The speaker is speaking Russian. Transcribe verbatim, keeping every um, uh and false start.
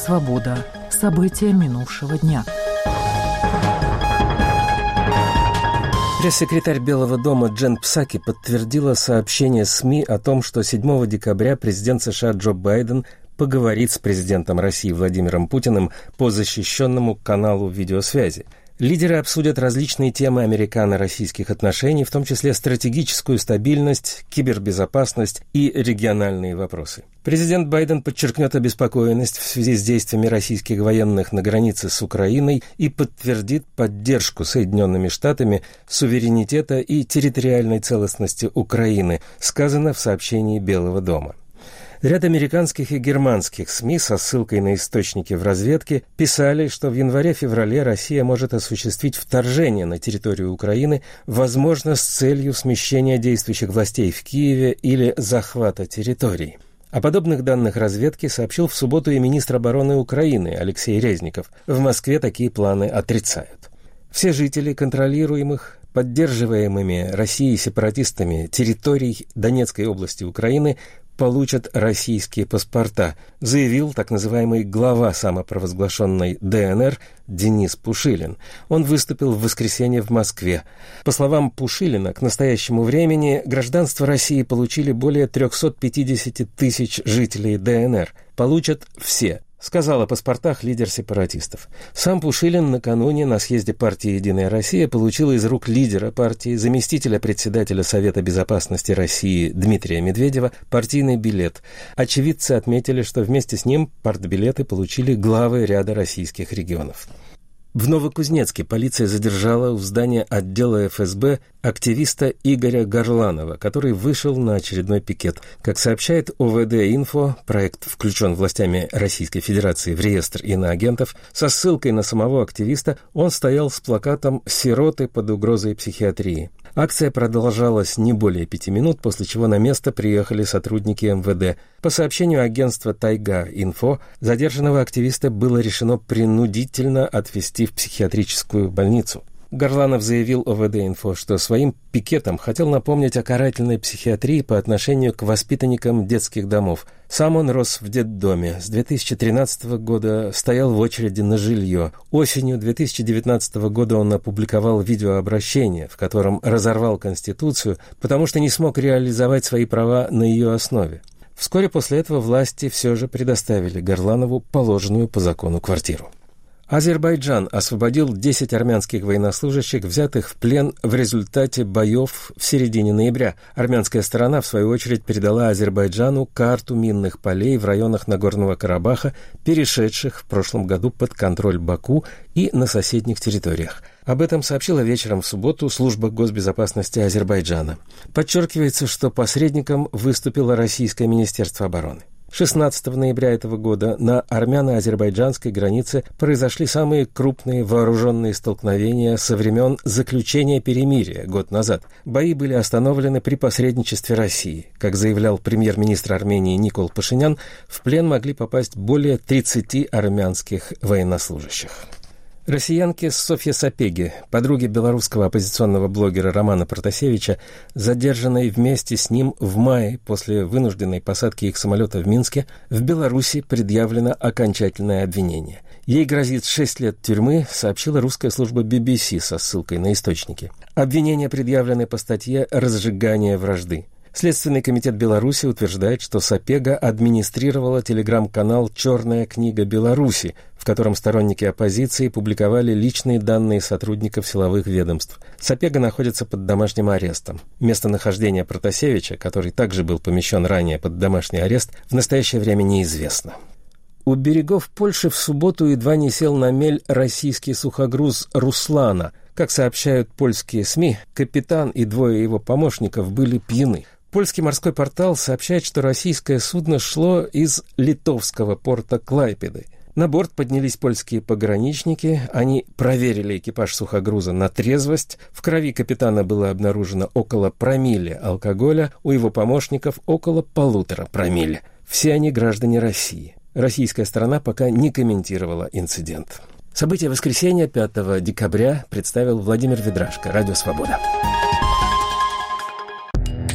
«Свобода». События минувшего дня. Пресс-секретарь Белого дома Джен Псаки подтвердила сообщение СМИ о том, что седьмого декабря президент США Джо Байден поговорит с президентом России Владимиром Путиным по защищенному каналу видеосвязи. Лидеры обсудят различные темы американо-российских отношений, в том числе стратегическую стабильность, кибербезопасность и региональные вопросы. Президент Байден подчеркнет обеспокоенность в связи с действиями российских военных на границе с Украиной и подтвердит поддержку Соединенными Штатами суверенитета и территориальной целостности Украины, сказано в сообщении Белого дома. Ряд американских и германских СМИ со ссылкой на источники в разведке писали, что в январе-феврале Россия может осуществить вторжение на территорию Украины, возможно, с целью смещения действующих властей в Киеве или захвата территорий. О подобных данных разведки сообщил в субботу и министр обороны Украины Алексей Резников. В Москве такие планы отрицают. Все жители контролируемых, поддерживаемыми Россией сепаратистами территорий Донецкой области Украины получат российские паспорта, заявил так называемый глава самопровозглашенной ДНР Денис Пушилин. Он выступил в воскресенье в Москве. По словам Пушилина, к настоящему времени гражданство России получили более триста пятьдесят тысяч жителей ДНР. Получат все, сказал о паспортах лидер сепаратистов. Сам Пушилин накануне на съезде партии «Единая Россия» получил из рук лидера партии, заместителя председателя Совета безопасности России Дмитрия Медведева, партийный билет. Очевидцы отметили, что вместе с ним партбилеты получили главы ряда российских регионов. В Новокузнецке полиция задержала у здания отдела эф эс бэ активиста Игоря Горланова, который вышел на очередной пикет. Как сообщает о вэ дэ-инфо, проект включен властями Российской Федерации в реестр иноагентов. Со ссылкой на самого активиста он стоял с плакатом «Сироты под угрозой психиатрии». Акция продолжалась не более пяти минут, после чего на место приехали сотрудники эм вэ дэ. По сообщению агентства «Тайга-Инфо», задержанного активиста было решено принудительно отвезти в психиатрическую больницу. Горланов заявил о вэ дэ-инфо, что своим пикетом хотел напомнить о карательной психиатрии по отношению к воспитанникам детских домов. Сам он рос в детдоме. С две тысячи тринадцатого года стоял в очереди на жилье. Осенью две тысячи девятнадцатого года он опубликовал видеообращение, в котором разорвал Конституцию, потому что не смог реализовать свои права на ее основе. Вскоре после этого власти все же предоставили Горланову положенную по закону квартиру. Азербайджан освободил десять армянских военнослужащих, взятых в плен в результате боев в середине ноября. Армянская сторона, в свою очередь, передала Азербайджану карту минных полей в районах Нагорного Карабаха, перешедших в прошлом году под контроль Баку и на соседних территориях. Об этом сообщила вечером в субботу служба госбезопасности Азербайджана. Подчеркивается, что посредником выступило Российское министерство обороны. шестнадцатого ноября этого года на армяно-азербайджанской границе произошли самые крупные вооруженные столкновения со времен заключения перемирия год назад. Бои были остановлены при посредничестве России. Как заявлял премьер-министр Армении Никол Пашинян, в плен могли попасть более тридцати армянских военнослужащих. Россиянке Софье Сапеги, подруге белорусского оппозиционного блогера Романа Протасевича, задержанной вместе с ним в мае после вынужденной посадки их самолета в Минске, в Беларуси предъявлено окончательное обвинение. Ей грозит шесть лет тюрьмы, сообщила русская служба би би си со ссылкой на источники. Обвинения предъявлены по статье «Разжигание вражды». Следственный комитет Беларуси утверждает, что Сапега администрировала телеграм-канал «Черная книга Беларуси», в котором сторонники оппозиции публиковали личные данные сотрудников силовых ведомств. Сапега находится под домашним арестом. Местонахождение Протасевича, который также был помещен ранее под домашний арест, в настоящее время неизвестно. У берегов Польши в субботу едва не сел на мель российский сухогруз «Руслана». Как сообщают польские СМИ, капитан и двое его помощников были пьяны. Польский морской портал сообщает, что российское судно шло из литовского порта Клайпеды. На борт поднялись польские пограничники, они проверили экипаж сухогруза на трезвость, в крови капитана было обнаружено около промилле алкоголя, у его помощников около полутора промилле. Все они граждане России. Российская сторона пока не комментировала инцидент. События воскресенья пятого декабря представил Владимир Ведрашко, Радио Свобода.